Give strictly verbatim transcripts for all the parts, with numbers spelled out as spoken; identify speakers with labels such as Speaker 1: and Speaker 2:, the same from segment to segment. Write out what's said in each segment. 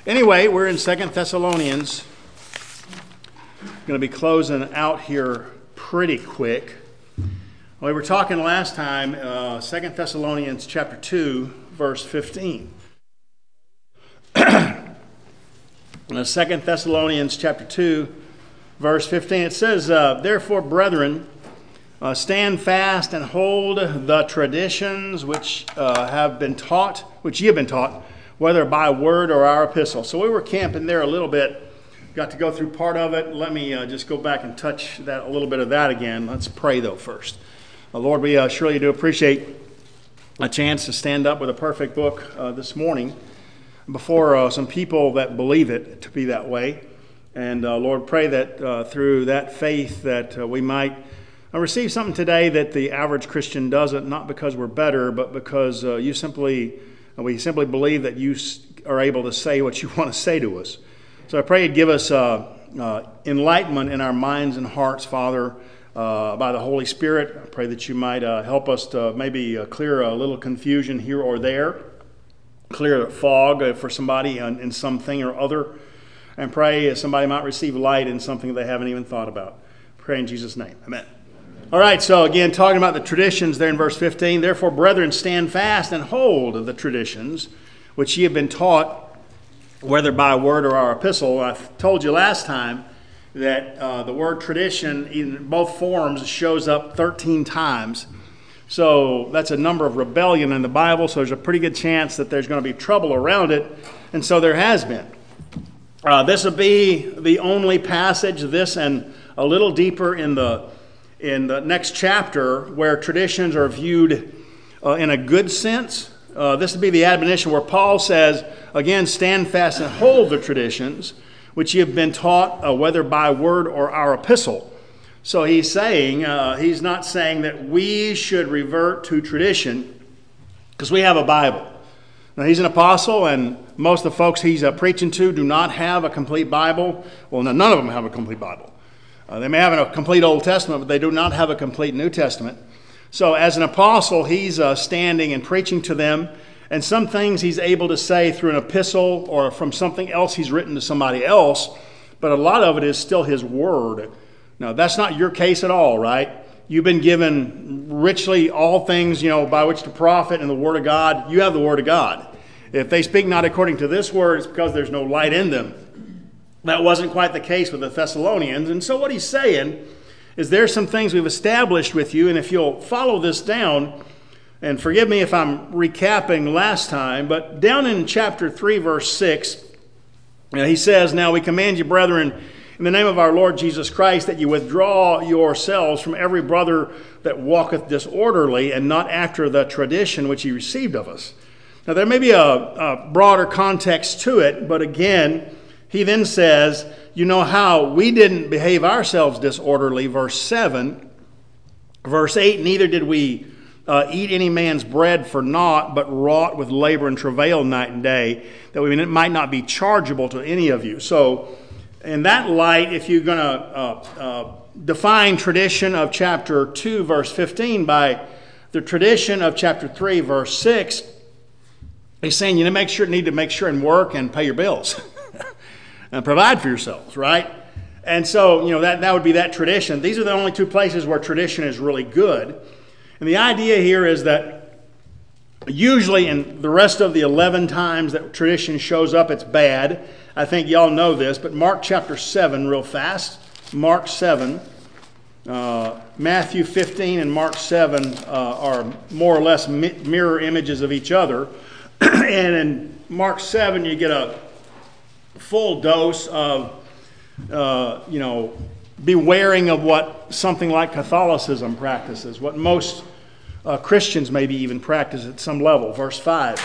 Speaker 1: Anyway, we're in Second Thessalonians. Going to be closing out here pretty quick. We were talking last time, uh, Second Thessalonians chapter two, verse fifteen. Second Thessalonians chapter two, verse fifteen. It says, uh, "Therefore, brethren, uh, stand fast and hold the traditions which uh, have been taught, which ye have been taught, whether by word or our epistle." So we were camping there a little bit. Got to go through part of it. Let me uh, just go back and touch that a little bit of that again. Let's pray though first. Uh, Lord, we uh, surely do appreciate a chance to stand up with a perfect book uh, this morning before uh, some people that believe it to be that way. And uh, Lord, pray that uh, through that faith that uh, we might uh, receive something today that the average Christian doesn't, not because we're better, but because uh, you simply, uh, we simply believe that you are able to say what you want to say to us. So I pray you'd give us uh, uh, enlightenment in our minds and hearts, Father, uh, by the Holy Spirit. I pray that you might uh, help us to maybe uh, clear a little confusion here or there, clear fog uh, for somebody in, in something or other, and pray somebody might receive light in something they haven't even thought about. Pray in Jesus' name. Amen. All right, so again, talking about the traditions there in verse fifteen. "Therefore, brethren, stand fast and hold the traditions which ye have been taught, whether by word or our epistle." I told you last time that uh, the word tradition in both forms shows up thirteen times. So that's a number of rebellion in the Bible, so there's a pretty good chance that there's going to be trouble around it, and so there has been. Uh, this will be the only passage, this and a little deeper in the, in the next chapter, where traditions are viewed uh, in a good sense. Uh, this would be the admonition where Paul says, again, stand fast and hold the traditions which ye have been taught, uh, whether by word or our epistle. So he's saying, uh, he's not saying that we should revert to tradition because we have a Bible. Now, he's an apostle, and most of the folks he's uh, preaching to do not have a complete Bible. Well, no, none of them have a complete Bible. Uh, they may have a complete Old Testament, but they do not have a complete New Testament. So as an apostle, he's uh, standing and preaching to them, and some things he's able to say through an epistle or from something else he's written to somebody else, but a lot of it is still his word. Now, that's not your case at all, right? You've been given richly all things, you know, by which to profit in the Word of God. You have the Word of God. If they speak not according to this word, it's because there's no light in them. That wasn't quite the case with the Thessalonians, and so what he's saying is there's some things we've established with you, and if you'll follow this down, and forgive me if I'm recapping last time, but down in chapter three, verse six, you know, he says, "Now we command you, brethren, in the name of our Lord Jesus Christ, that you withdraw yourselves from every brother that walketh disorderly, and not after the tradition which ye received of us." Now there may be a, a broader context to it, but again, he then says, you know how we didn't behave ourselves disorderly, verse seven. Verse eight, "Neither did we uh, eat any man's bread for naught, but wrought with labor and travail night and day, that we might not be chargeable to any of you." So in that light, if you're going to uh, uh, define tradition of chapter two, verse fifteen, by the tradition of chapter three, verse six, he's saying you need to make sure, need to make sure and work and pay your bills. And provide for yourselves, right? And so, you know, that, that would be that tradition. These are the only two places where tradition is really good. And the idea here is that usually in the rest of the eleven times that tradition shows up, it's bad. I think y'all know this, but Mark chapter seven real fast. Mark seven. Uh, Matthew fifteen and Mark seven uh, are more or less mi- mirror images of each other. And in Mark seven, you get a full dose of, uh, you know, bewaring of what something like Catholicism practices, what most uh, Christians maybe even practice at some level. Verse five,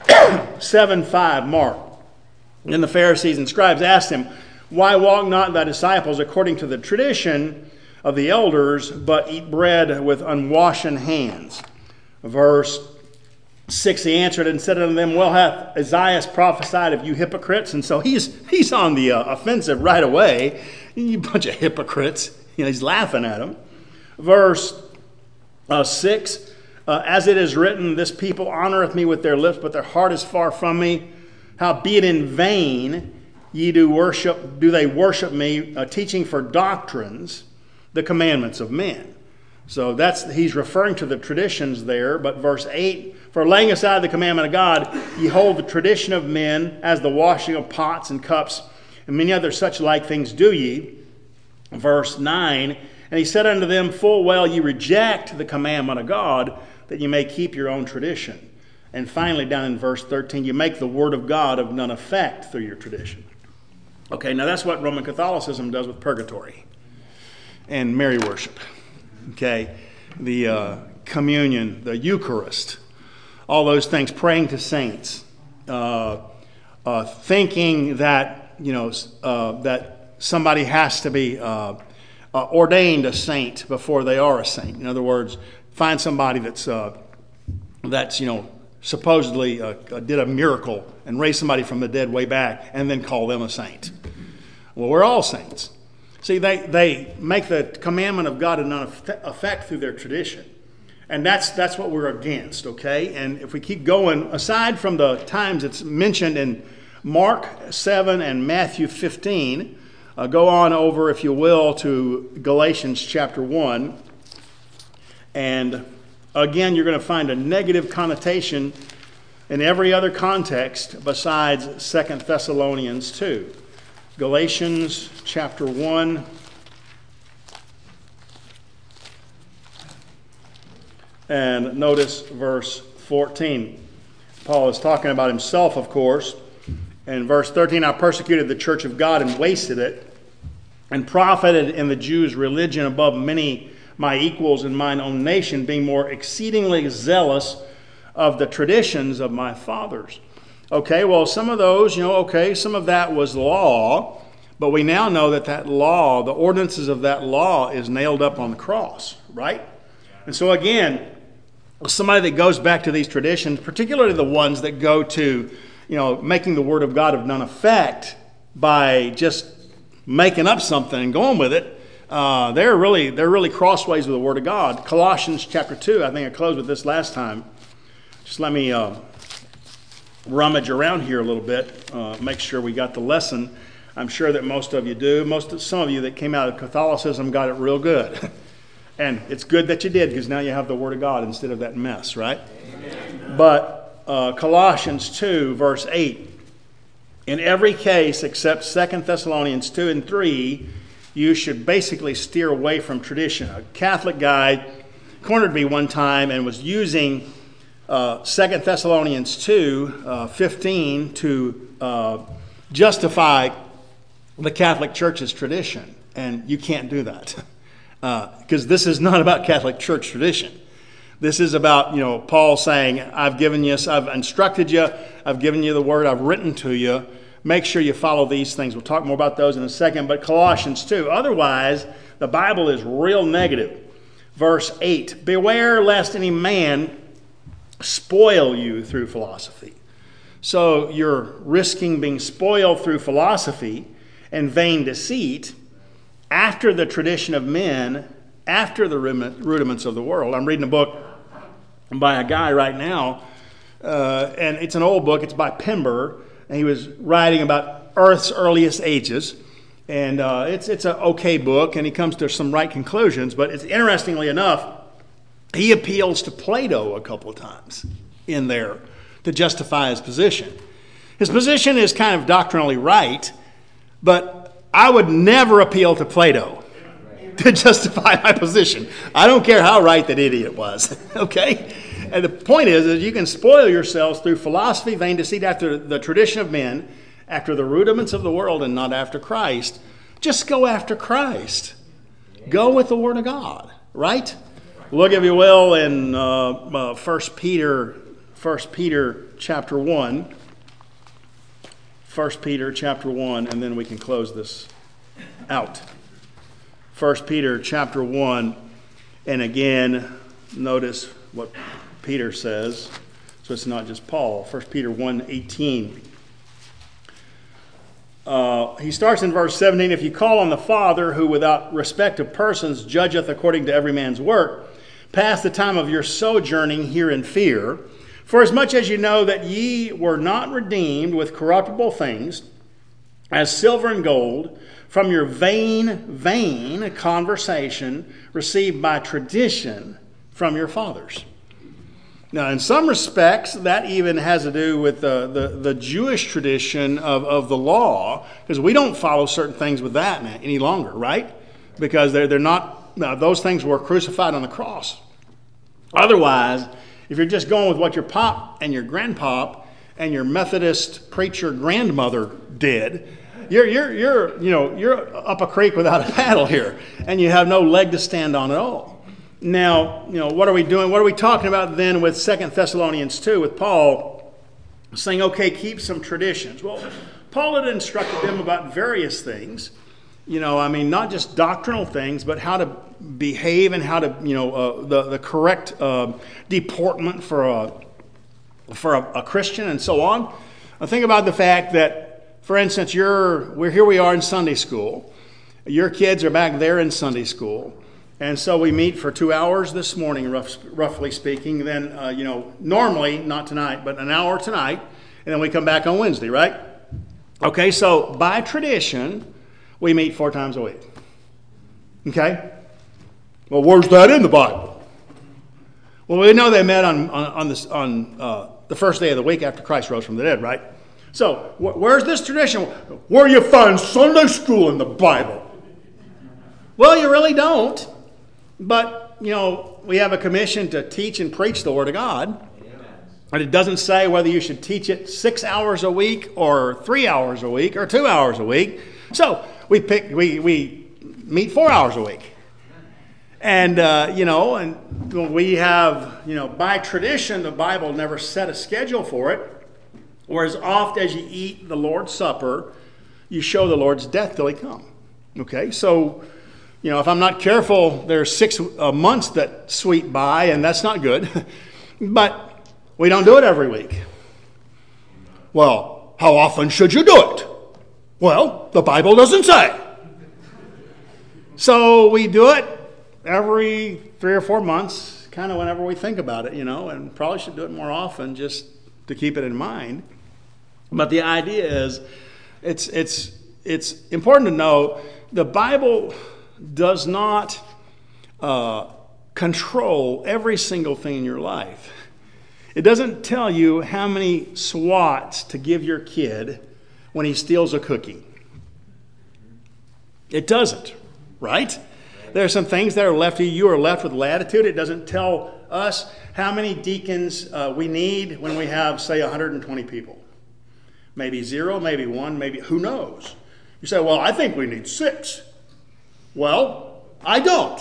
Speaker 1: seven five, Mark. "And the Pharisees and scribes asked him, Why walk not thy disciples according to the tradition of the elders, but eat bread with unwashen hands?" Verse six, he answered and said unto them, "Well hath Isaiah prophesied of you hypocrites." And so he's he's on the uh, offensive right away. You bunch of hypocrites. You know, he's laughing at them. Verse uh, six, uh, "As it is written, this people honoreth me with their lips, but their heart is far from me. Howbeit in vain ye do worship, do they worship me, uh, teaching for doctrines the commandments of men. So that's he's referring to the traditions there. But verse eight, for laying aside the commandment of God, ye hold the tradition of men, as the washing of pots and cups, and many other such like things do ye. Verse nine, and he said unto them, full well ye reject the commandment of God, that ye may keep your own tradition. And finally, down in verse thirteen, you make the word of God of none effect through your tradition. Okay, now that's what Roman Catholicism does with purgatory and Mary worship. Okay, the uh, communion, the Eucharist, all those things, praying to saints, uh, uh, thinking that, you know, uh, that somebody has to be uh, uh, ordained a saint before they are a saint. In other words, find somebody that's, uh, that's you know, supposedly uh, did a miracle and raised somebody from the dead way back and then call them a saint. Well, we're all saints. See, they, they make the commandment of God of none effect through their tradition. And that's that's what we're against, okay? And if we keep going, aside from the times it's mentioned in Mark seven and Matthew fifteen, uh, go on over, if you will, to Galatians chapter one. And again, you're going to find a negative connotation in every other context besides Second Thessalonians two. Galatians chapter one. And notice verse fourteen. Paul is talking about himself, of course. In verse thirteen, I persecuted the church of God and wasted it, and profited in the Jews' religion above many my equals in mine own nation, being more exceedingly zealous of the traditions of my fathers. Okay, well, some of those, you know, okay, some of that was law, but we now know that that law, the ordinances of that law is nailed up on the cross, right? And so again, somebody that goes back to these traditions, particularly the ones that go to, you know, making the word of God of none effect by just making up something and going with it, uh, they're really they're really crossways with the word of God. Colossians chapter two, I think I closed with this last time. Just let me uh, rummage around here a little bit, uh, make sure we got the lesson. I'm sure that most of you do. Most some of you that came out of Catholicism got it real good. And it's good that you did, because now you have the Word of God instead of that mess, right? Amen. But uh, Colossians two, verse eight, in every case except Second Thessalonians two and three, you should basically steer away from tradition. A Catholic guy cornered me one time and was using uh, Second Thessalonians two, uh, fifteen to uh, justify the Catholic Church's tradition. And you can't do that. Because uh, this is not about Catholic Church tradition. This is about, you know, Paul saying, I've given you, I've instructed you, I've given you the word, I've written to you. Make sure you follow these things. We'll talk more about those in a second. But Colossians two, otherwise, the Bible is real negative. Verse eight, beware lest any man spoil you through philosophy. So you're risking being spoiled through philosophy and vain deceit, after the tradition of men, after the rudiments of the world. I'm reading a book by a guy right now, uh, and it's an old book. It's by Pember, and he was writing about Earth's earliest ages. And uh, it's it's an okay book, and he comes to some right conclusions. But it's interestingly enough, he appeals to Plato a couple of times in there to justify his position. His position is kind of doctrinally right, but I would never appeal to Plato to justify my position. I don't care how right that idiot was, okay? And the point is that you can spoil yourselves through philosophy, vain deceit, after the tradition of men, after the rudiments of the world, and not after Christ. Just go after Christ. Go with the Word of God, right? Look, if you will, in uh, uh, First Peter, First Peter chapter one. First Peter chapter one, and then we can close this out. First Peter chapter one, and again, notice what Peter says. So it's not just Paul. First Peter one eighteen. Uh, he starts in verse seventeen, if you call on the Father, who without respect of persons judgeth according to every man's work, pass the time of your sojourning here in fear. For as much as you know that ye were not redeemed with corruptible things, as silver and gold, from your vain, vain conversation received by tradition from your fathers. Now, in some respects, that even has to do with the, the, the Jewish tradition of, of the law, because we don't follow certain things with that any longer, right? Because they're, they're not, no, those things were crucified on the cross. Otherwise, if you're just going with what your pop and your grandpop and your Methodist preacher grandmother did, You're, you're, you're, you know, you're up a creek without a paddle here, and you have no leg to stand on at all. Now, you know, what are we doing? What are we talking about then with Second Thessalonians two, with Paul saying, okay, keep some traditions? Well, Paul had instructed them about various things. You know, I mean, not just doctrinal things, but how to behave and how to, you know, uh, the, the correct uh, deportment for a, for a, a Christian and so on. I think about the fact that, for instance, you're, we're here we are in Sunday school. Your kids are back there in Sunday school. And so we meet for two hours this morning, rough, roughly speaking. Then, uh, you know, normally, not tonight, but an hour tonight. And then we come back on Wednesday, right? Okay, so by tradition, we meet four times a week. Okay? Well, where's that in the Bible? Well, we know they met on, on, on, this, on uh, the first day of the week after Christ rose from the dead, right? So, wh- where's this tradition? Where you find Sunday school in the Bible? Well, you really don't. But, you know, we have a commission to teach and preach the Word of God. Amen. And it doesn't say whether you should teach it six hours a week or three hours a week or two hours a week. So, we pick, we, we meet four hours a week. And, uh, you know, and we have, you know, by tradition, the Bible never set a schedule for it. Or as oft as you eat the Lord's Supper, you show the Lord's death till he come. Okay, so, you know, if I'm not careful, there's six uh, months that sweep by, and that's not good. But we don't do it every week. Well, how often should you do it? Well, the Bible doesn't say. So we do it every three or four months, kind of whenever we think about it, you know, and probably should do it more often just to keep it in mind. But the idea is, it's it's it's important to know the Bible does not uh, control every single thing in your life. It doesn't tell you how many swats to give your kid when he steals a cookie. It doesn't, right? There are some things that are left to you. You are left with latitude. It doesn't tell us how many deacons uh, we need when we have, say, one hundred twenty people. Maybe zero, maybe one, maybe, who knows? You say, well, I think we need six. Well, I don't.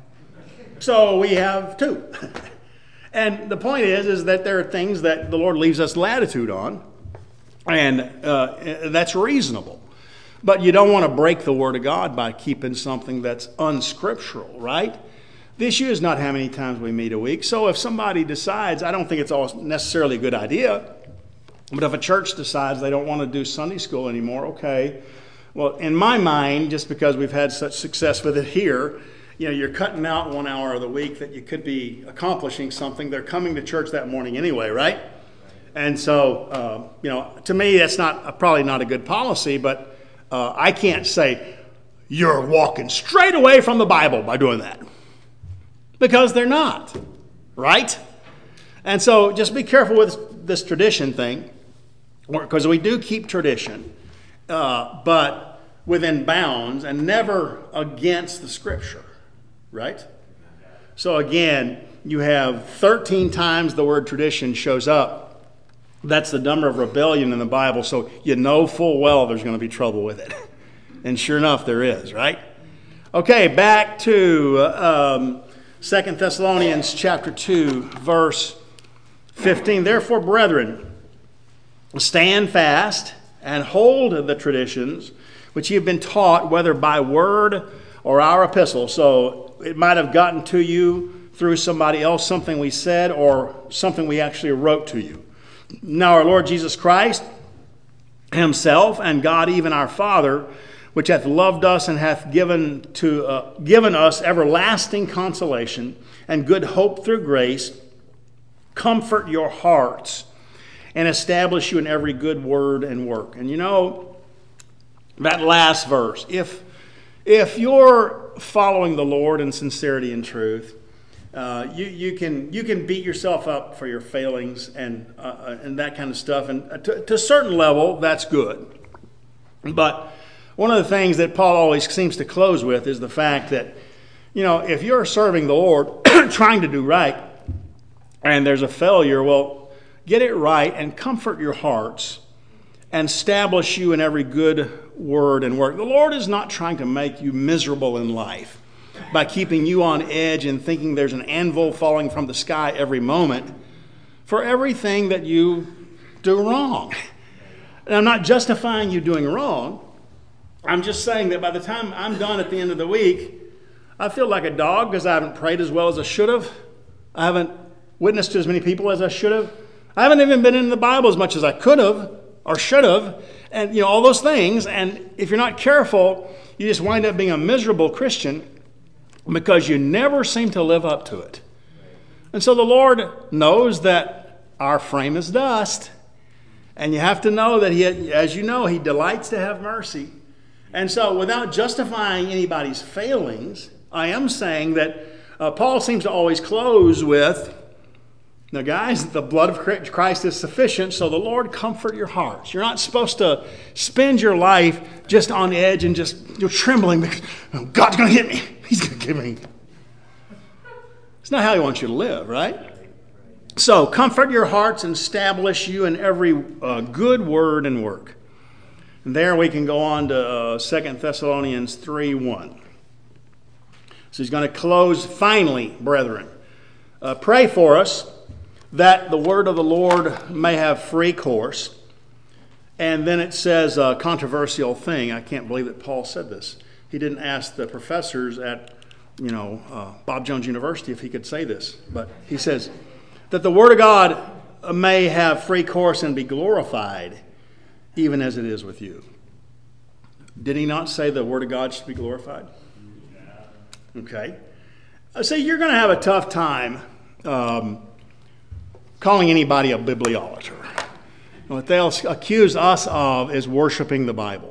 Speaker 1: So we have two. And the point is, is that there are things that the Lord leaves us latitude on, and uh, that's reasonable. But you don't want to break the Word of God by keeping something that's unscriptural, right? The issue is not how many times we meet a week. So if somebody decides, I don't think it's all necessarily a good idea, but if a church decides they don't want to do Sunday school anymore, okay. Well, in my mind, just because we've had such success with it here, you know, you're cutting out one hour of the week that you could be accomplishing something. They're coming to church that morning anyway, right? And so, uh, you know, to me, that's not probably not a good policy, but uh, I can't say you're walking straight away from the Bible by doing that. Because they're not, right? And so just be careful with this tradition thing, because we do keep tradition, uh, but within bounds and never against the Scripture, right? So again, you have thirteen times the word tradition shows up. That's the number of rebellion in the Bible, so you know full well there's going to be trouble with it. And sure enough, there is, right? Okay, back to um, Second Thessalonians chapter two, verse fifteen. Therefore, brethren, stand fast and hold the traditions which ye have been taught, whether by word or our epistle. So it might have gotten to you through somebody else, something we said, or something we actually wrote to you. Now our Lord Jesus Christ himself, and God even our Father, which hath loved us and hath given to uh, given us everlasting consolation and good hope through grace, comfort your hearts, and establish you in every good word and work. And you know, that last verse, if, if you're following the Lord in sincerity and truth, uh, you, you, can, you can beat yourself up for your failings and, uh, and that kind of stuff. And to, to a certain level, that's good. But one of the things that Paul always seems to close with is the fact that, you know, if you're serving the Lord, trying to do right, and there's a failure, well, get it right and comfort your hearts and establish you in every good word and work. The Lord is not trying to make you miserable in life by keeping you on edge and thinking there's an anvil falling from the sky every moment for everything that you do wrong. And I'm not justifying you doing wrong. I'm just saying that by the time I'm done at the end of the week, I feel like a dog because I haven't prayed as well as I should have. I haven't witnessed to as many people as I should have. I haven't even been in the Bible as much as I could have or should have. And, you know, all those things. And if you're not careful, you just wind up being a miserable Christian because you never seem to live up to it. And so the Lord knows that our frame is dust. And you have to know that, he, as you know, he delights to have mercy. And so without justifying anybody's failings, I am saying that uh, Paul seems to always close with, now guys, the blood of Christ is sufficient, so the Lord comfort your hearts. You're not supposed to spend your life just on edge and just you're trembling because oh, God's going to hit me. He's going to give me. It's not how he wants you to live, right? So comfort your hearts and establish you in every uh, good word and work. And there we can go on to uh, Second Thessalonians three one. So he's going to close, finally, brethren. Uh, pray for us that the word of the Lord may have free course. And then it says a controversial thing. I can't believe that Paul said this. He didn't ask the professors at, you know, uh, Bob Jones University if he could say this. But he says that the word of God may have free course and be glorified, even as it is with you. Did he not say the word of God should be glorified? Okay. So you're going to have a tough time um, calling anybody a bibliolater. What they'll accuse us of is worshiping the Bible.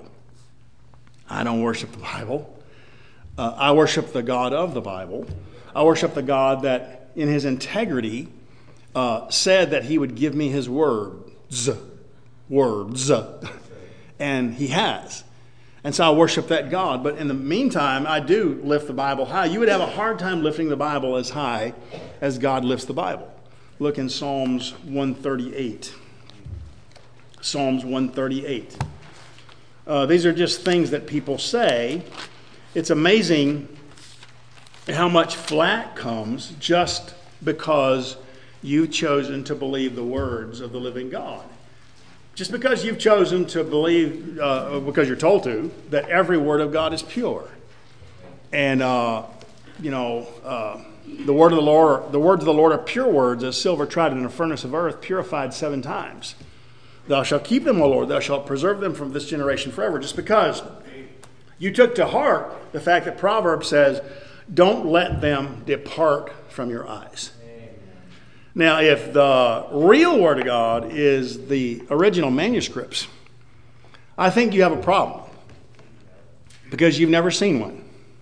Speaker 1: I don't worship the Bible. Uh, I worship the God of the Bible. I worship the God that in his integrity uh, said that he would give me his words. Words. And he has. And so I worship that God. But in the meantime, I do lift the Bible high. You would have a hard time lifting the Bible as high as God lifts the Bible. Look in Psalms one thirty-eight. Psalms one thirty-eight. Uh, these are just things that people say. It's amazing how much flack comes just because you've chosen to believe the words of the living God. Just because you've chosen to believe, uh, because you're told to, that every word of God is pure. And, uh, you know, uh, the word of the Lord, the words of the Lord are pure words, as silver tried in a furnace of earth, purified seven times. Thou shalt keep them, O Lord. Thou shalt preserve them from this generation forever. Just because you took to heart the fact that Proverbs says, don't let them depart from your eyes. Now, if the real Word of God is the original manuscripts, I think you have a problem because you've never seen one.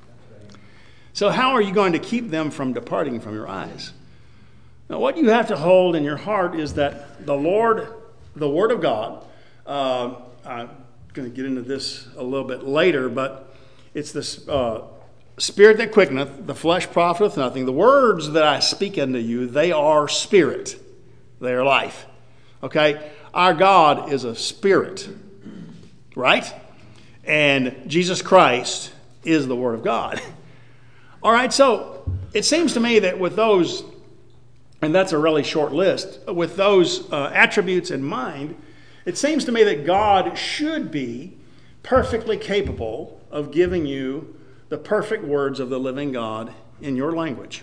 Speaker 1: So how are you going to keep them from departing from your eyes? Now, what you have to hold in your heart is that the Lord, the Word of God, uh, I'm going to get into this a little bit later, but it's this uh, Spirit that quickeneth, the flesh profiteth nothing. The words that I speak unto you, they are spirit. They are life. Okay? Our God is a spirit. Right? And Jesus Christ is the Word of God. All right, so it seems to me that with those, and that's a really short list, with those uh, attributes in mind, it seems to me that God should be perfectly capable of giving you the perfect words of the living God in your language.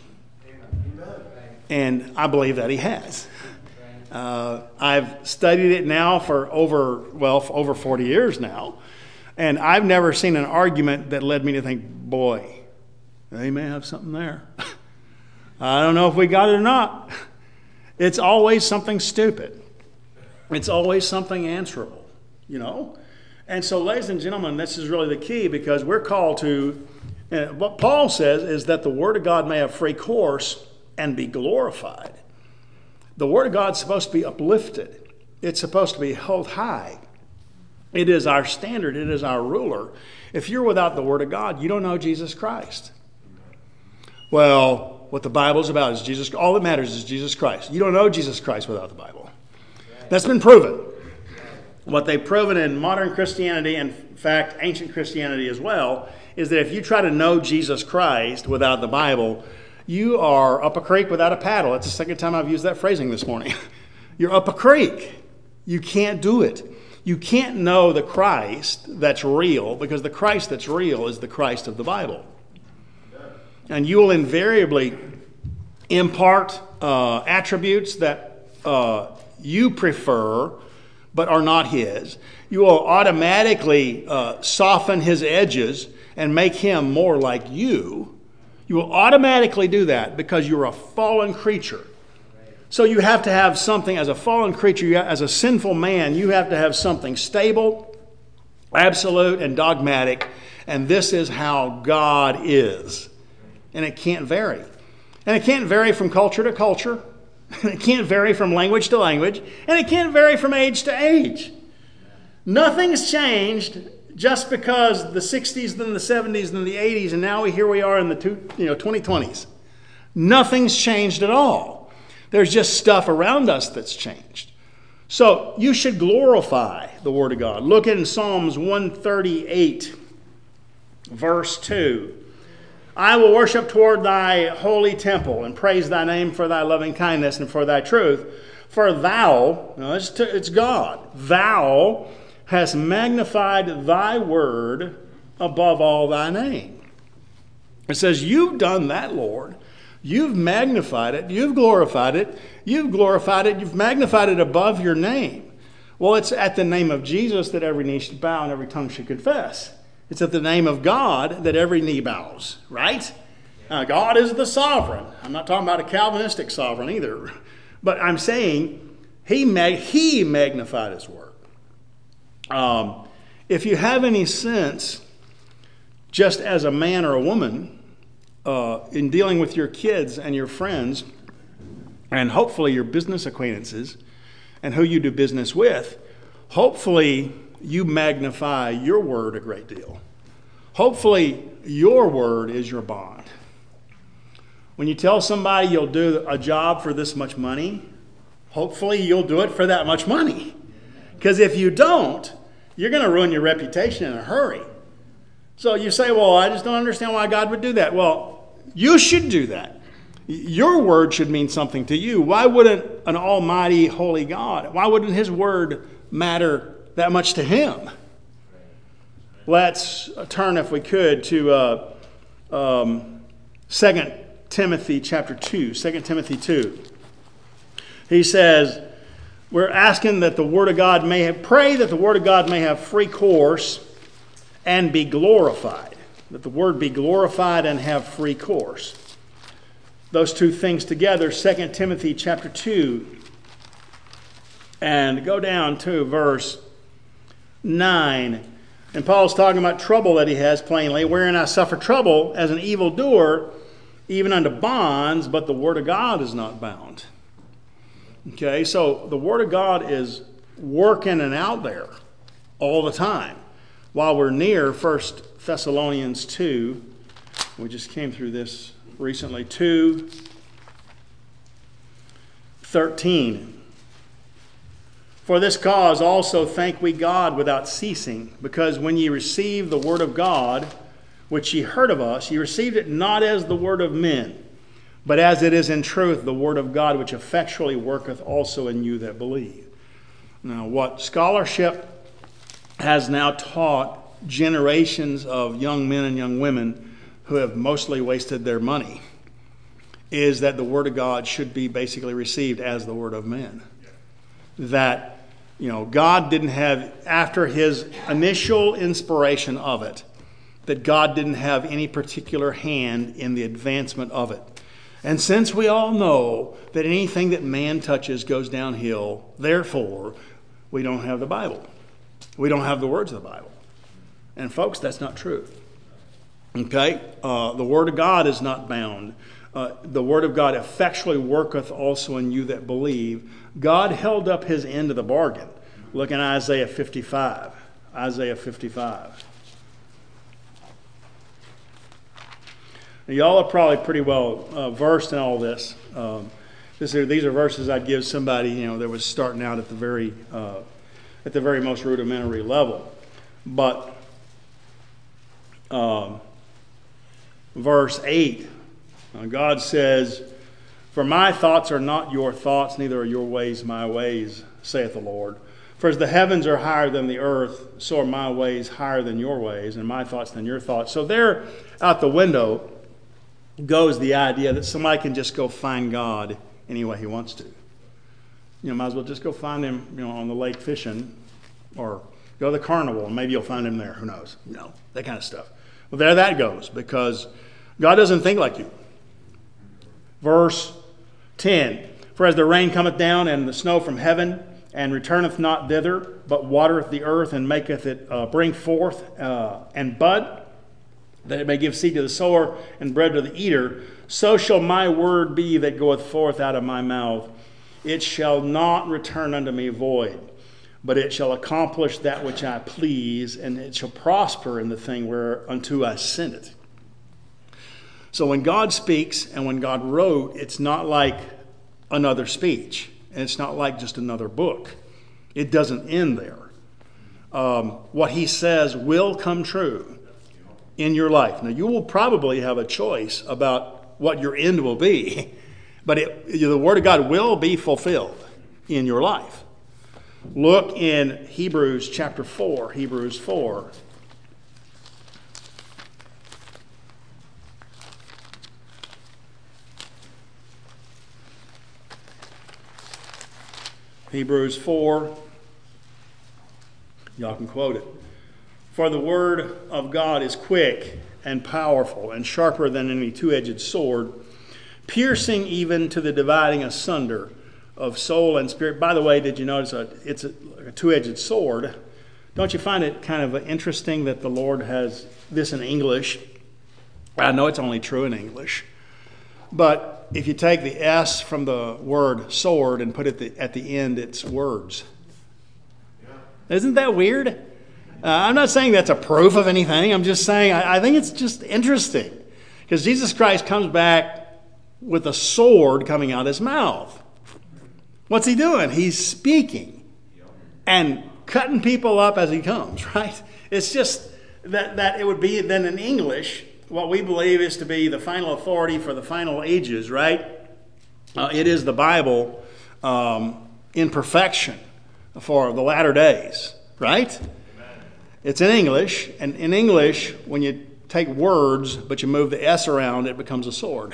Speaker 1: And I believe that he has. Uh, I've studied it now for over, well, for over forty years now. And I've never seen an argument that led me to think, boy, they may have something there. I don't know if we got it or not. It's always something stupid. It's always something answerable, you know? And so, ladies and gentlemen, this is really the key, because we're called to, uh, what Paul says is that the Word of God may have free course and be glorified. The Word of God is supposed to be uplifted. It's supposed to be held high. It is our standard. It is our ruler. If you're without the Word of God, you don't know Jesus Christ. Well, what the Bible is about is Jesus. All that matters is Jesus Christ. You don't know Jesus Christ without the Bible. That's been proven. What they've proven in modern Christianity, and in fact, ancient Christianity as well, is that if you try to know Jesus Christ without the Bible, you are up a creek without a paddle. That's the second time I've used that phrasing this morning. You're up a creek. You can't do it. You can't know the Christ that's real, because the Christ that's real is the Christ of the Bible. And you will invariably impart uh, attributes that uh, you prefer but are not his. You will automatically uh, soften his edges and make him more like you. You will automatically do that because you're a fallen creature. So you have to have something, as a fallen creature, as a sinful man, you have to have something stable, absolute, and dogmatic. And this is how God is. And it can't vary. And it can't vary from culture to culture. And it can't vary from language to language. And it can't vary from age to age. Nothing's changed just because the sixties, then the seventies, then the eighties, and now we, here we are in the two, you know, twenty twenties. Nothing's changed at all. There's just stuff around us that's changed. So you should glorify the Word of God. Look in Psalms one thirty-eight, verse two. I will worship toward thy holy temple and praise thy name for thy loving kindness and for thy truth. For thou, no, it's, to, it's God, thou hast magnified thy word above all thy name. It says, you've done that, Lord. You've magnified it. You've glorified it. You've glorified it. You've magnified it above your name. Well, it's at the name of Jesus that every knee should bow and every tongue should confess. It's at the name of God that every knee bows, right? Uh, God is the sovereign. I'm not talking about a Calvinistic sovereign either. But I'm saying he, mag- he magnified his word. Um, if you have any sense, just as a man or a woman, uh, in dealing with your kids and your friends, and hopefully your business acquaintances, and who you do business with, hopefully you magnify your word a great deal. Hopefully your word is your bond. When you tell somebody you'll do a job for this much money, hopefully you'll do it for that much money. Because if you don't, you're going to ruin your reputation in a hurry. So you say, well, I just don't understand why God would do that. Well, you should do that. Your word should mean something to you. Why wouldn't an almighty, holy God, why wouldn't his word matter that much to him? Let's turn, if we could, to uh, um, Second Timothy chapter two. Second Timothy two. He says, we're asking that the Word of God may have, pray that the Word of God may have free course and be glorified. That the Word be glorified and have free course. Those two things together, Second Timothy chapter two. And go down to verse nine. And Paul's talking about trouble that he has plainly, wherein I suffer trouble as an evildoer, even unto bonds, but the word of God is not bound. Okay, so the word of God is working and out there all the time. While we're near First Thessalonians two, we just came through this recently, two thirteen. For this cause also thank we God without ceasing, because when ye received the word of God, which ye heard of us, ye received it not as the word of men, but as it is in truth the word of God, which effectually worketh also in you that believe. Now, what scholarship has now taught generations of young men and young women who have mostly wasted their money is that the word of God should be basically received as the word of men. That, you know, God didn't have, after his initial inspiration of it, that God didn't have any particular hand in the advancement of it. And since we all know that anything that man touches goes downhill, therefore, we don't have the Bible. We don't have the words of the Bible. And folks, that's not true. Okay? Uh, the Word of God is not bound. Uh, the Word of God effectually worketh also in you that believe. God held up his end of the bargain. Look in Isaiah fifty-five. Isaiah fifty-five. Now, y'all are probably pretty well uh, versed in all this. Um, this are, these are verses I'd give somebody, you know, that was starting out at the very, uh, at the very most rudimentary level. But um, verse eight, uh, God says, "For my thoughts are not your thoughts, neither are your ways my ways, saith the Lord. For as the heavens are higher than the earth, so are my ways higher than your ways, and my thoughts than your thoughts." So there, out the window, goes the idea that somebody can just go find God any way he wants to. You know, might as well just go find him, you know, on the lake fishing, or go to the carnival, and maybe you'll find him there. Who knows? You know, that kind of stuff. Well, there that goes, because God doesn't think like you. Verse ten, "For as the rain cometh down and the snow from heaven, and returneth not thither, but watereth the earth, and maketh it uh, bring forth uh, and bud, that it may give seed to the sower and bread to the eater, so shall my word be that goeth forth out of my mouth. It shall not return unto me void, but it shall accomplish that which I please, and it shall prosper in the thing whereunto I sent it." So when God speaks and when God wrote, it's not like another speech. And it's not like just another book. It doesn't end there. Um, what he says will come true in your life. Now, you will probably have a choice about what your end will be, but it, the Word of God will be fulfilled in your life. Look in Hebrews chapter four. Hebrews four. Hebrews four, y'all can quote it. "For the word of God is quick and powerful and sharper than any two-edged sword, piercing even to the dividing asunder of soul and spirit." By the way, did you notice a, it's a, a two-edged sword? Don't you find it kind of interesting that the Lord has this in English? I know it's only true in English. But if you take the S from the word sword and put it the, at the end, it's words. Yeah. Isn't that weird? Uh, I'm not saying that's a proof of anything. I'm just saying I, I think it's just interesting. Because Jesus Christ comes back with a sword coming out of his mouth. What's he doing? He's speaking and cutting people up as he comes, right? It's just that, that it would be then in English what we believe is to be the final authority for the final ages, right? Uh, it is the Bible um, in perfection for the latter days, right? Amen. It's in English, and in English, when you take words but you move the S around, it becomes a sword.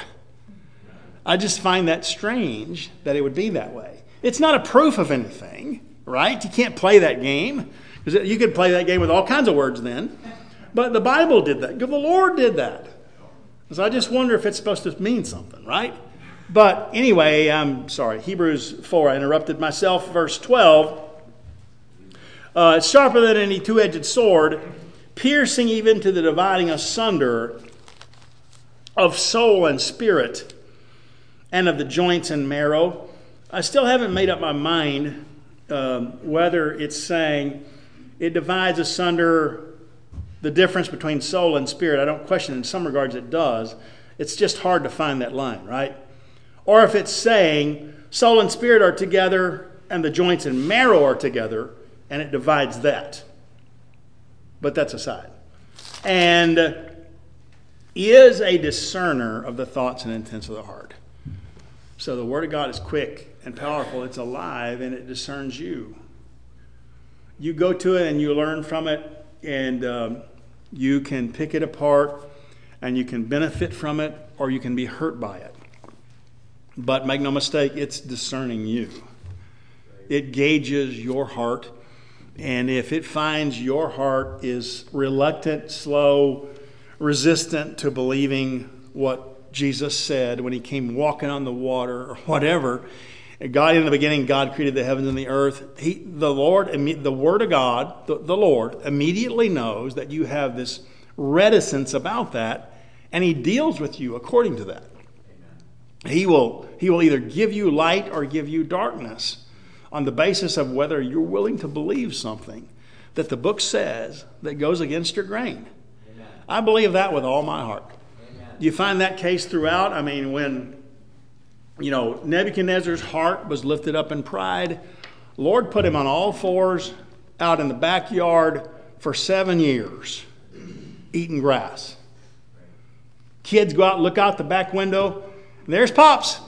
Speaker 1: I just find that strange that it would be that way. It's not a proof of anything, right? You can't play that game, because you could play that game with all kinds of words then. But the Bible did that. The Lord did that. So I just wonder if it's supposed to mean something, right? But anyway, I'm sorry. Hebrews four, I interrupted myself. Verse twelve. Uh, it's sharper than any two-edged sword, piercing even to the dividing asunder of soul and spirit, and of the joints and marrow. I still haven't made up my mind um, whether it's saying it divides asunder the difference between soul and spirit. I don't question it. In some regards it does. It's just hard to find that line, right? Or if it's saying soul and spirit are together and the joints and marrow are together, and it divides that. But that's aside. And is a discerner of the thoughts and intents of the heart. So the Word of God is quick and powerful. It's alive, and it discerns you. You go to it and you learn from it, and um, you can pick it apart, and you can benefit from it, or you can be hurt by it. But make no mistake, it's discerning you. It gauges your heart, and if it finds your heart is reluctant, slow, resistant to believing what Jesus said when he came walking on the water or whatever. God, in the beginning, God created the heavens and the earth. He, the Lord, the Word of God, the, the Lord, immediately knows that you have this reticence about that, and he deals with you according to that. He will, he will either give you light or give you darkness on the basis of whether you're willing to believe something that the book says that goes against your grain. Amen. I believe that with all my heart. Amen. You find that case throughout. I mean, when, you know, Nebuchadnezzar's heart was lifted up in pride, Lord put him on all fours out in the backyard for seven years, eating grass. Kids go out and look out the back window, and there's Pops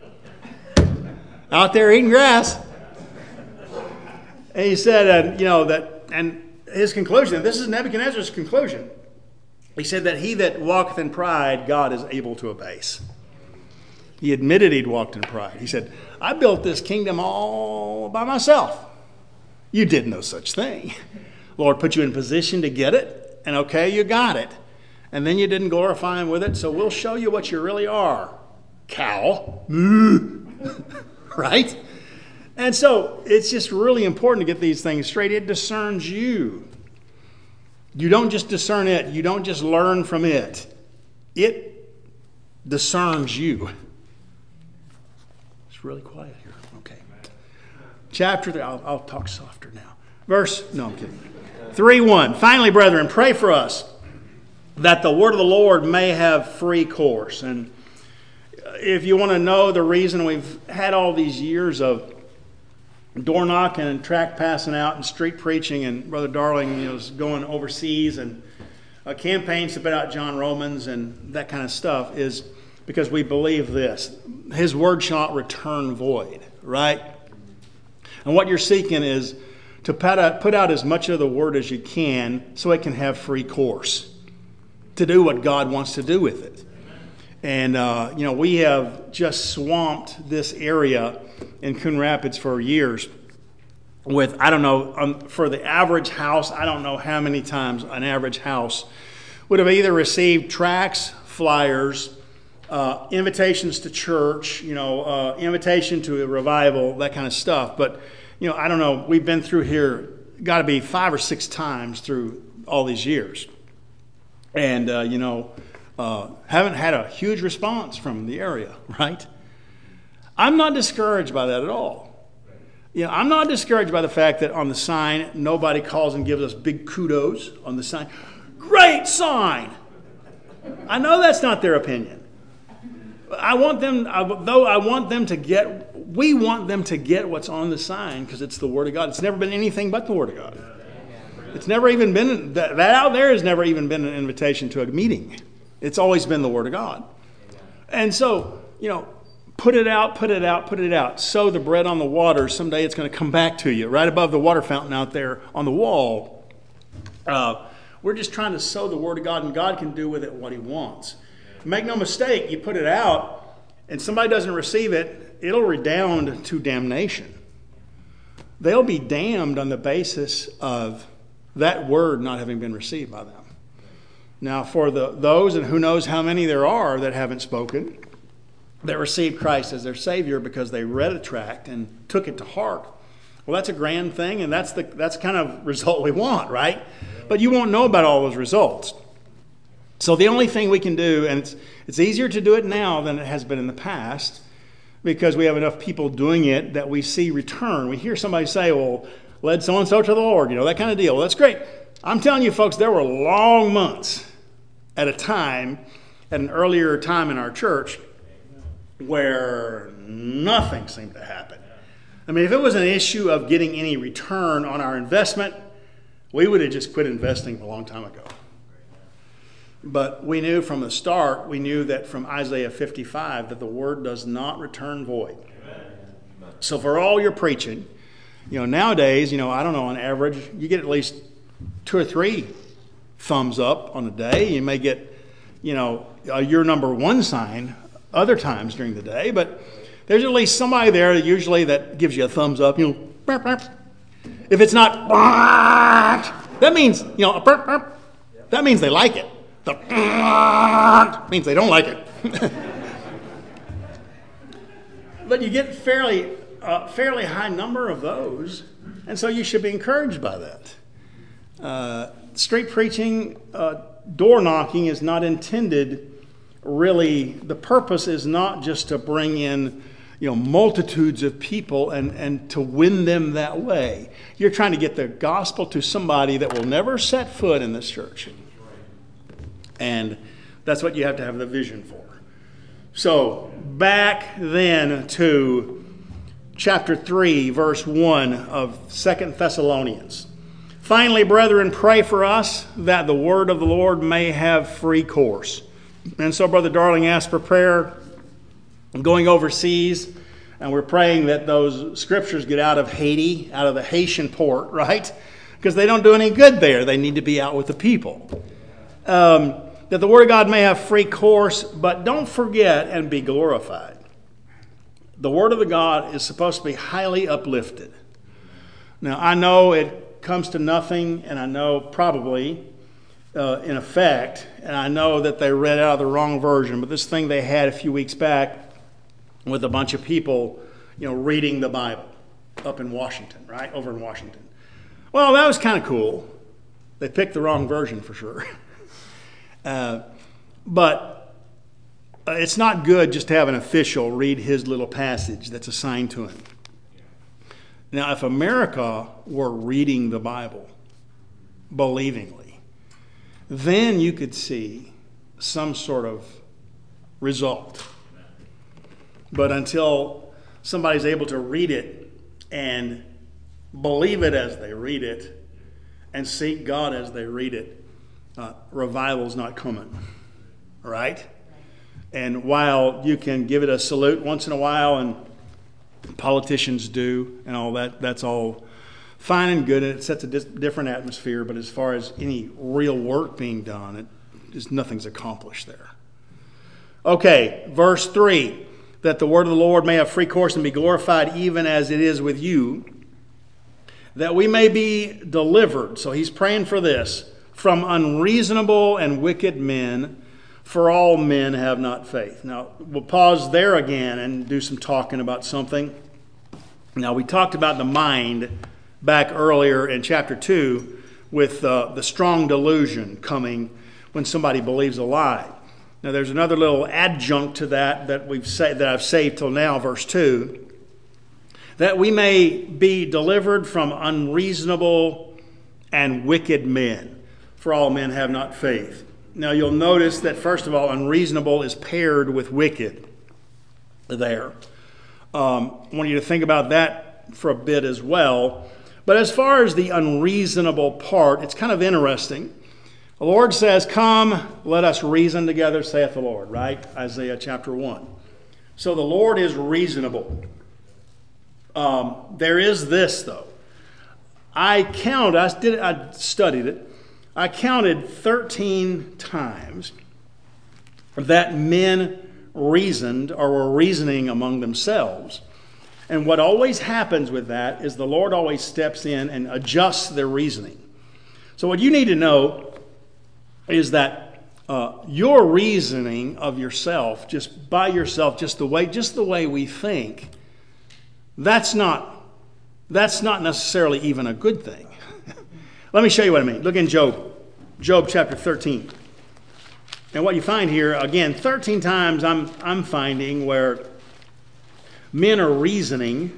Speaker 1: out there eating grass. And he said, uh, you know, that, and his conclusion, this is Nebuchadnezzar's conclusion. He said that he that walketh in pride, God is able to abase. He admitted he'd walked in pride. He said, I built this kingdom all by myself. You did no such thing. Lord put you in position to get it, and okay, you got it. And then you didn't glorify him with it, so we'll show you what you really are. Cow. Right? And so it's just really important to get these things straight. It discerns you. You don't just discern it. You don't just learn from it. It discerns you. It's really quiet here. Okay. Chapter three. I'll, I'll talk softer now. Verse, no, I'm kidding. three one. Finally, brethren, pray for us that the word of the Lord may have free course. And if you want to know the reason we've had all these years of door knocking and tract passing out and street preaching, and Brother Darling, you know, is going overseas, and a campaign to put out John Romans and that kind of stuff, is because we believe this: His word shall not return void, right? And what you're seeking is to put out, put out as much of the word as you can so it can have free course to do what God wants to do with it. And, uh, you know, we have just swamped this area in Coon Rapids for years with, I don't know, um, for the average house, I don't know how many times an average house would have either received tracts, flyers, uh, invitations to church, you know, uh, invitation to a revival, that kind of stuff. But, you know, I don't know, we've been through here, got to be five or six times through all these years. And, uh, you know, uh, haven't had a huge response from the area, right? I'm not discouraged by that at all. You know, I'm not discouraged by the fact that on the sign, nobody calls and gives us big kudos on the sign. Great sign! I know that's not their opinion. I want them, though I want them to get, we want them to get what's on the sign because it's the Word of God. It's never been anything but the Word of God. It's never even been, that, that out there has never even been an invitation to a meeting. It's always been the Word of God. And so, you know, put it out, put it out, put it out. Sow the bread on the water. Someday it's going to come back to you. Right above the water fountain out there on the wall. Uh, we're just trying to sow the Word of God, and God can do with it what He wants. Make no mistake, you put it out, and somebody doesn't receive it, it'll redound to damnation. They'll be damned on the basis of that word not having been received by them. Now, for the those, and who knows how many there are that haven't spoken, that received Christ as their Savior because they read a tract and took it to heart. Well, that's a grand thing, and that's the that's the kind of result we want, right? But you won't know about all those results. So the only thing we can do, and it's it's easier to do it now than it has been in the past, because we have enough people doing it that we see return. We hear somebody say, well, led so-and-so to the Lord, you know, that kind of deal. Well, that's great. I'm telling you, folks, there were long months at a time, at an earlier time in our church, where nothing seemed to happen. I mean, if it was an issue of getting any return on our investment, we would have just quit investing a long time ago. But we knew from the start, we knew that from Isaiah fifty-five, that the word does not return void. Amen. So for all your preaching, you know, nowadays, you know, I don't know, on average, you get at least two or three thumbs up on a day. You may get, you know, uh, your number one sign other times during the day, but there's at least somebody there usually that gives you a thumbs up. You know, burp, burp. If it's not, that means, you know, burp, burp, that means they like it. The means they don't like it. but you get fairly, uh, fairly high number of those, and so you should be encouraged by that. Uh, street preaching, uh, door knocking is not intended. Really, the purpose is not just to bring in, you know, multitudes of people and, and to win them that way. You're trying to get the gospel to somebody that will never set foot in this church. And that's what you have to have the vision for. So, back then to chapter three, verse one of Second Thessalonians. Finally, brethren, pray for us that the word of the Lord may have free course. And so Brother Darling asked for prayer going overseas, and we're praying that those scriptures get out of Haiti, out of the Haitian port, right? Because they don't do any good there. They need to be out with the people. Um, that the Word of God may have free course, but don't forget and be glorified. The Word of the God is supposed to be highly uplifted. Now, I know it comes to nothing, and I know probably uh, in effect, and I know that they read out of the wrong version, but this thing they had a few weeks back with a bunch of people, you know, reading the Bible up in Washington, right? Over in Washington. Well, that was kind of cool. They picked the wrong version for sure. uh, but uh, it's not good just to have an official read his little passage that's assigned to him. Now, if America were reading the Bible believingly, then you could see some sort of result. But until somebody's able to read it and believe it as they read it and seek God as they read it, uh, revival's not coming, right? And while you can give it a salute once in a while, and politicians do, and all that, that's all fine and good, and it sets a dis- different atmosphere, but as far as any real work being done, it just nothing's accomplished there. Okay, verse three, that the word of the Lord may have free course and be glorified even as it is with you, that we may be delivered. So he's praying for this, from unreasonable and wicked men, for all men have not faith. Now, we'll pause there again and do some talking about something. Now, we talked about the mind back earlier in chapter two with uh, the strong delusion coming when somebody believes a lie. Now, there's another little adjunct to that that we've say, that I've saved till now, verse two, that we may be delivered from unreasonable and wicked men, for all men have not faith. Now, you'll notice that, first of all, unreasonable is paired with wicked there. Um, I want you to think about that for a bit as well. But as far as the unreasonable part, it's kind of interesting. The Lord says, come, let us reason together, saith the Lord, right? Isaiah chapter one. So the Lord is reasonable. Um, there is this, though. I counted, I, did, I studied it. I counted thirteen times that men reasoned or were reasoning among themselves. And what always happens with that is the Lord always steps in and adjusts their reasoning. So what you need to know is that uh, your reasoning of yourself, just by yourself, just the way, just the way we think, that's not, that's not necessarily even a good thing. Let me show you what I mean. Look in Job, Job chapter thirteen. And what you find here, again, thirteen times I'm, I'm finding where men are reasoning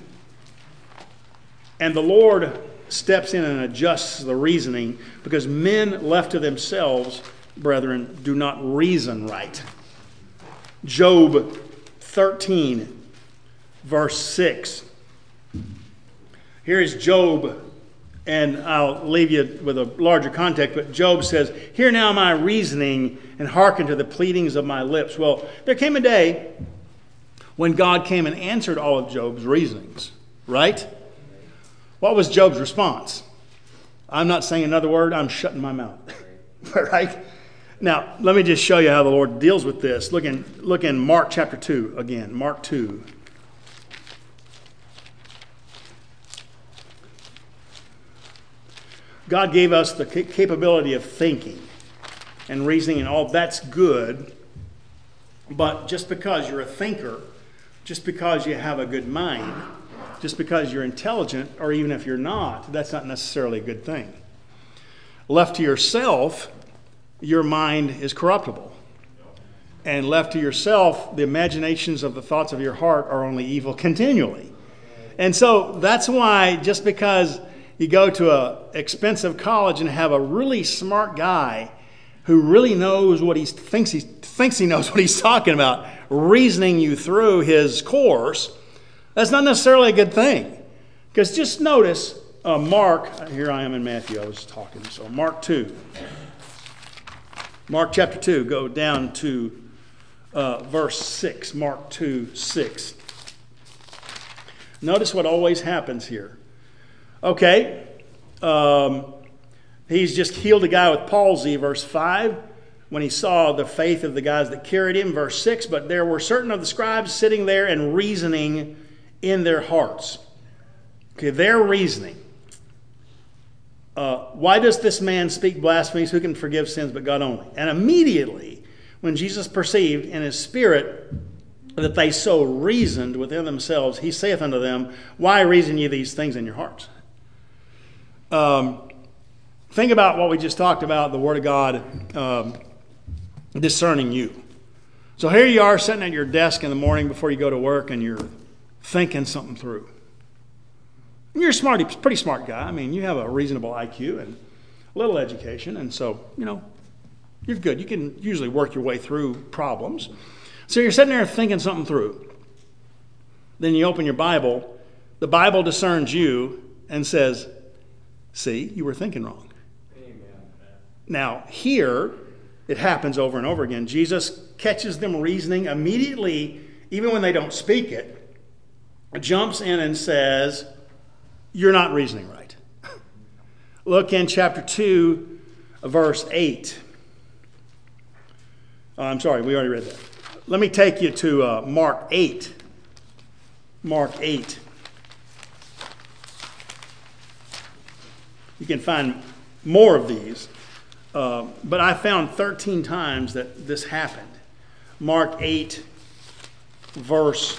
Speaker 1: and the Lord steps in and adjusts the reasoning because men left to themselves, brethren, do not reason right. Job thirteen, verse six. Here is Job. And I'll leave you with a larger context, but Job says, hear now my reasoning and hearken to the pleadings of my lips. Well, there came a day when God came and answered all of Job's reasonings, right? What was Job's response? I'm not saying another word, I'm shutting my mouth, right? Now, let me just show you how the Lord deals with this. Look in, look in Mark chapter two again, Mark two. God gave us the capability of thinking and reasoning and all that's good. But just because you're a thinker just because you have a good mind, just because you're intelligent, or even if you're not, that's not necessarily a good thing. Left to yourself, your mind is corruptible. And left to yourself, the imaginations of the thoughts of your heart are only evil continually. And so that's why just because you go to an expensive college and have a really smart guy who really knows what he thinks he thinks he knows what he's talking about, reasoning you through his course, that's not necessarily a good thing. Because just notice, uh, Mark, here I am in Matthew, I was talking, so Mark two. Mark chapter two, go down to uh, verse six, Mark two, six. Notice what always happens here. Okay, um, he's just healed a guy with palsy, verse five, when he saw the faith of the guys that carried him, verse six, but there were certain of the scribes sitting there and reasoning in their hearts. Okay, they're reasoning. Uh, why does this man speak blasphemies? Who can forgive sins but God only? And immediately, when Jesus perceived in his spirit that they so reasoned within themselves, he saith unto them, why reason ye these things in your hearts? Um, think about what we just talked about, the Word of God um, discerning you. So here you are sitting at your desk in the morning before you go to work, and you're thinking something through. You're a smart, pretty smart guy. I mean, you have a reasonable I Q and a little education, and so, you know, you're good. You can usually work your way through problems. So you're sitting there thinking something through. Then you open your Bible. The Bible discerns you and says, see, you were thinking wrong. Amen. Now, here, it happens over and over again. Jesus catches them reasoning immediately, even when they don't speak it, jumps in and says, you're not reasoning right. Look in chapter two, verse eight. Oh, I'm sorry, we already read that. Let me take you to uh, Mark eight. Mark eight. You can find more of these. Uh, but I found thirteen times that this happened. Mark eight, verse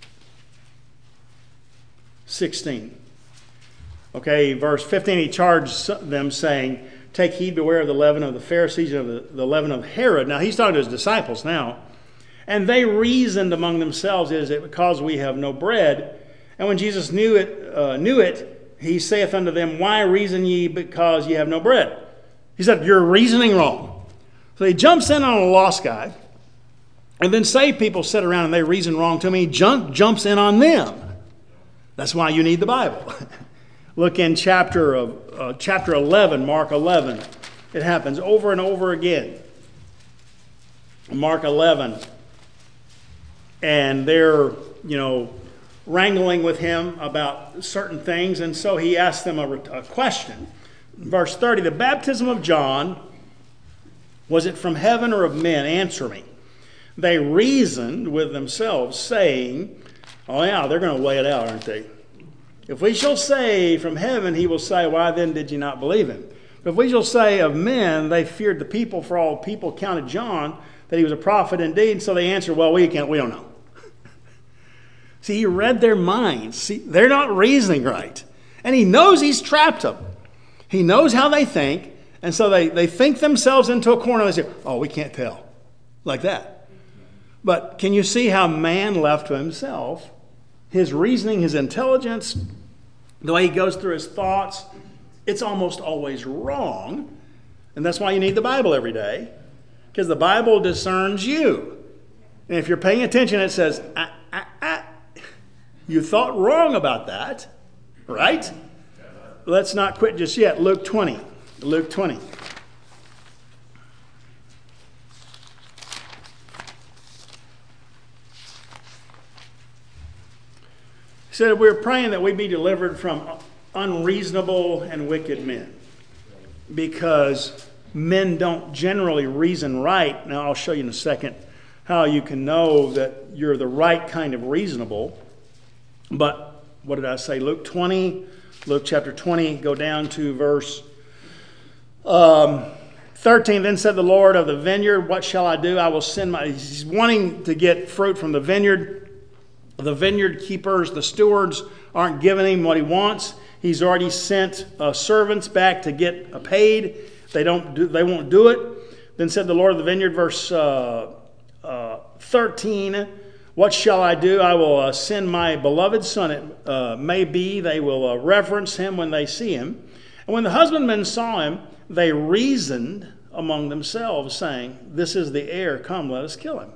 Speaker 1: sixteen. Okay, verse fifteen, he charged them saying, take heed, beware of the leaven of the Pharisees and of the, the leaven of Herod. Now, he's talking to his disciples now. And they reasoned among themselves, is it because we have no bread? And when Jesus knew it, uh, knew it, he saith unto them, why reason ye because ye have no bread? He said, you're reasoning wrong. So he jumps in on a lost guy. And then saved people sit around and they reason wrong to him. He jump, jumps in on them. That's why you need the Bible. Look in chapter of uh, chapter eleven, Mark eleven. It happens over and over again. Mark eleven. And they're, you know, wrangling with him about certain things. And so he asked them a, a question. Verse thirty, the baptism of John, was it from heaven or of men? Answer me. They reasoned with themselves, saying, oh yeah, they're going to lay it out, aren't they? If we shall say from heaven, he will say, why then did you not believe him? But if we shall say of men, they feared the people, for all people counted John, that he was a prophet indeed. So they answered, well, we can't, we don't know. See, he read their minds. See, they're not reasoning right. And he knows he's trapped them. He knows how they think. And so they, they think themselves into a corner. They say, oh, we can't tell. Like that. But can you see how man left to himself, his reasoning, his intelligence, the way he goes through his thoughts, it's almost always wrong. And that's why you need the Bible every day. Because the Bible discerns you. And if you're paying attention, it says, ah, ah, ah. You thought wrong about that, right? Let's not quit just yet. Luke twenty. Luke twenty. He said, we're praying that we be delivered from unreasonable and wicked men. Because men don't generally reason right. Now, I'll show you in a second how you can know that you're the right kind of reasonable. But what did I say? Luke twenty, Luke chapter twenty, go down to verse um, thirteen. Then said the Lord of the vineyard, what shall I do? I will send my... He's wanting to get fruit from the vineyard. The The vineyard keepers, the stewards, aren't giving him what he wants. He's already sent uh, servants back to get uh, paid. They don't. Do, they won't do it. Then said the Lord of the vineyard, verse uh, uh, thirteen, what shall I do? I will uh, send my beloved son. It uh, may be they will uh, reverence him when they see him. And when the husbandmen saw him, they reasoned among themselves, saying, this is the heir. Come, let us kill him.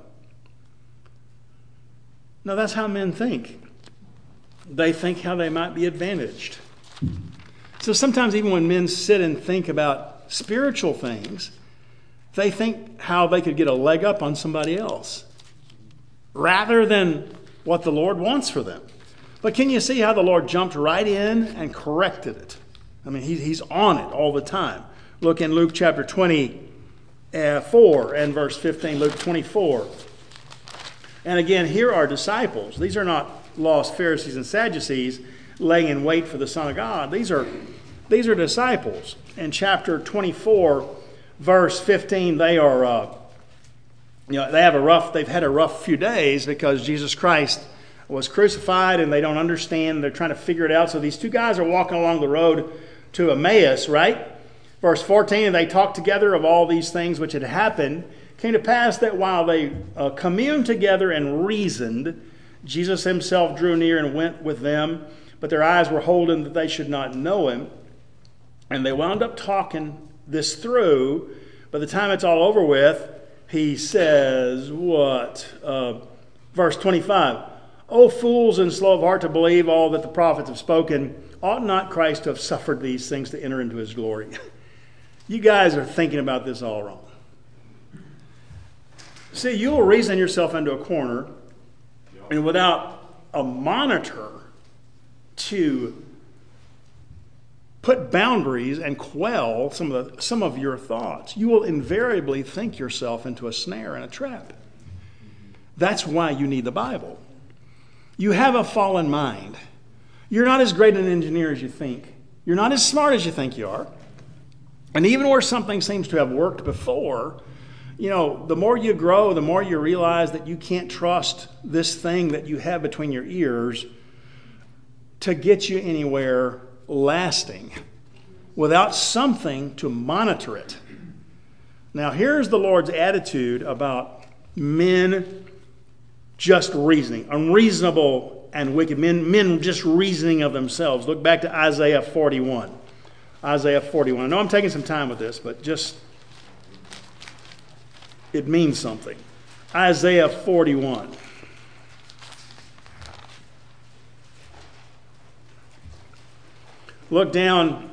Speaker 1: Now that's how men think. They think how they might be advantaged. So sometimes even when men sit and think about spiritual things, they think how they could get a leg up on somebody else rather than what the Lord wants for them. But can you see how the Lord jumped right in and corrected it? I mean, he, he's on it all the time. Look in Luke chapter twenty-four and verse fifteen, Luke twenty-four. And again, here are disciples. These are not lost Pharisees and Sadducees laying in wait for the Son of God. These are, these are disciples. In chapter twenty-four, verse fifteen, they are, uh, you know, they have a rough, they've had a rough few days because Jesus Christ was crucified and they don't understand. They're trying to figure it out. So these two guys are walking along the road to Emmaus, right? Verse fourteen, and they talked together of all these things which had happened. Came to pass that while they uh, communed together and reasoned, Jesus himself drew near and went with them, but their eyes were holden that they should not know him. And they wound up talking this through. By the time it's all over with, he says, what? Uh, verse twenty-five, O fools and slow of heart to believe all that the prophets have spoken, ought not Christ to have suffered these things to enter into his glory? You guys are thinking about this all wrong. See, you will reason yourself into a corner, and without a monitor to put boundaries and quell some of the, some of your thoughts, you will invariably think yourself into a snare and a trap. That's why you need the Bible. You have a fallen mind. You're not as great an engineer as you think. You're not as smart as you think you are. And even where something seems to have worked before, you know, the more you grow, the more you realize that you can't trust this thing that you have between your ears to get you anywhere lasting without something to monitor it. Now, here's the Lord's attitude about men just reasoning, unreasonable and wicked men, men just reasoning of themselves. Look back to Isaiah forty-one. Isaiah forty-one. I know I'm taking some time with this, but just it means something. Isaiah forty-one. Look down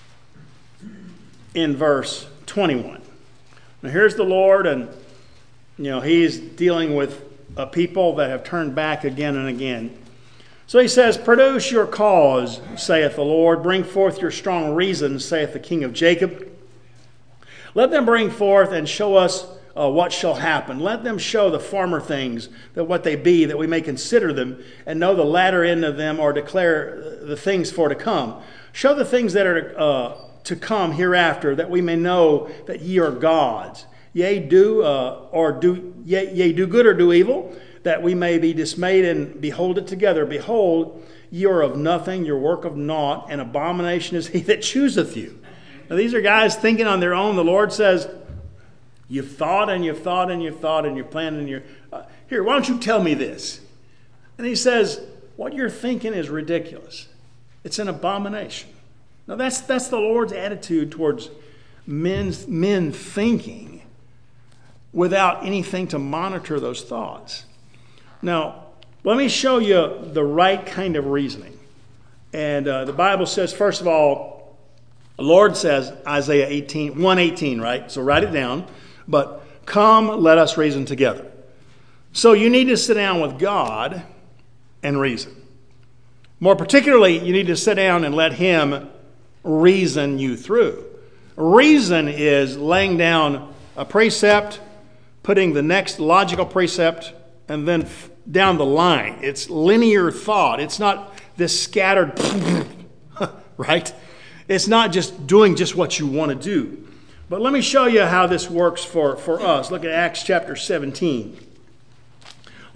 Speaker 1: in verse twenty-one. Now here's the Lord, and you know he's dealing with a people that have turned back again and again. So he says, produce your cause, saith the Lord. Bring forth your strong reasons, saith the King of Jacob. Let them bring forth and show us uh, what shall happen. Let them show the former things, that what they be, that we may consider them, and know the latter end of them, or declare the things for to come. Show the things that are uh, to come hereafter, that we may know that ye are gods. Yea, do uh, or do yea, yea, do good or do evil, that we may be dismayed and behold it together. Behold, ye are of nothing, your work of naught, and abomination is he that chooseth you. Now these are guys thinking on their own. The Lord says, you've thought and you've thought and you've thought and you're planning and you're... Uh, here, why don't you tell me this? And he says, what you're thinking is ridiculous. It's an abomination. Now that's that's the Lord's attitude towards men's, men thinking without anything to monitor those thoughts. Now, let me show you the right kind of reasoning. And uh, the Bible says, first of all, the Lord says, Isaiah eighteen, one eighteen, right? So write it down. But come, let us reason together. So you need to sit down with God and reason. More particularly, you need to sit down and let him reason you through. Reason is laying down a precept, putting the next logical precept, and then f- down the line. It's linear thought. It's not this scattered, right? It's not just doing just what you want to do. But let me show you how this works for, for us. Look at Acts chapter seventeen.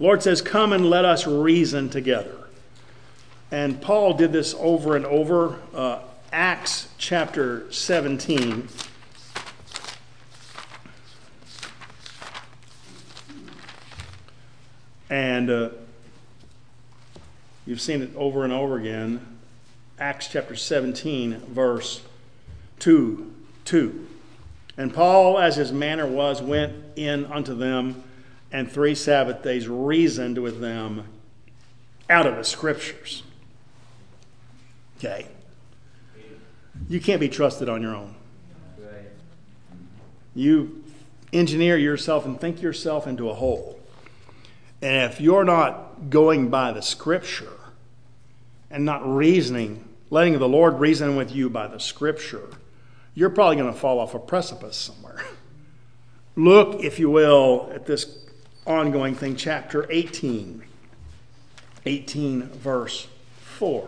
Speaker 1: Lord says, come and let us reason together. And Paul did this over and over. Uh, Acts chapter seventeen. And uh, you've seen it over and over again. Acts chapter seventeen, verse two. two. And Paul, as his manner was, went in unto them, and three Sabbath days reasoned with them out of the Scriptures. Okay. You can't be trusted on your own. You engineer yourself and think yourself into a hole. And if you're not going by the Scripture and not reasoning, letting the Lord reason with you by the Scripture, you're probably going to fall off a precipice somewhere. Look, if you will, at this ongoing thing, chapter eighteen. eighteen, verse four.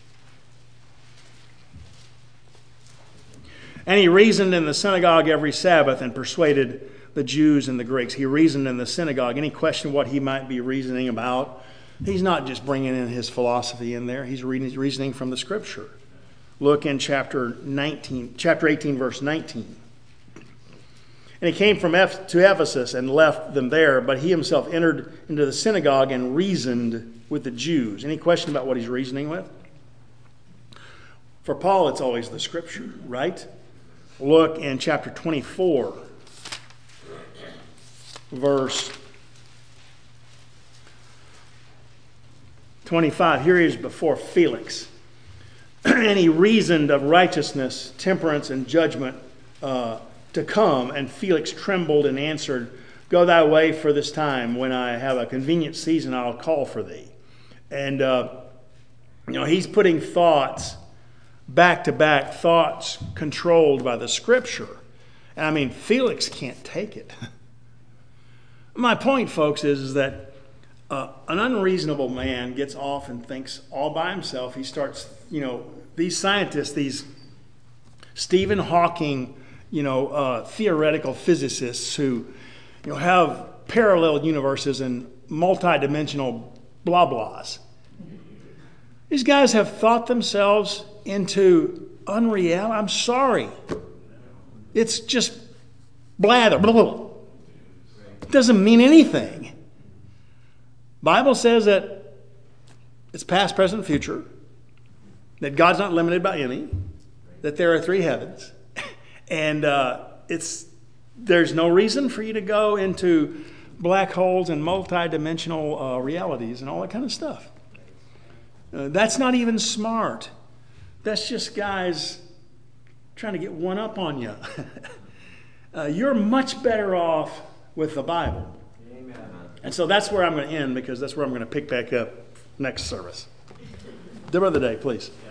Speaker 1: And he reasoned in the synagogue every Sabbath and persuaded the Jews and the Greeks. He reasoned in the synagogue. Any question what he might be reasoning about? He's not just bringing in his philosophy in there. He's reasoning from the Scripture. Look in chapter nineteen, chapter eighteen, verse nineteen. And he came from Eph- to Ephesus and left them there, but he himself entered into the synagogue and reasoned with the Jews. Any question about what he's reasoning with? For Paul, it's always the Scripture, right? Look in chapter twenty-four, verse twenty-five. Here he is before Felix. And he reasoned of righteousness, temperance, and judgment uh, to come. And Felix trembled and answered, go thy way for this time. When I have a convenient season, I'll call for thee. And, uh, you know, he's putting thoughts back to back, thoughts controlled by the Scripture. And I mean, Felix can't take it. My point, folks, is, is that uh, an unreasonable man gets off and thinks all by himself. He starts, you know, these scientists, these Stephen Hawking, you know, uh, theoretical physicists who, you know, have parallel universes and multidimensional blah blahs. These guys have thought themselves into unreal. I'm sorry. It's just blather. Blah, blah, blah. It doesn't mean anything. Bible says that it's past, present, future. That God's not limited by any. That there are three heavens. And uh, it's there's no reason for you to go into black holes and multidimensional uh, realities and all that kind of stuff. Uh, that's not even smart. That's just guys trying to get one up on you. uh, you're much better off with the Bible. Amen. And so that's where I'm going to end, because that's where I'm going to pick back up next service. The brother Dave, please.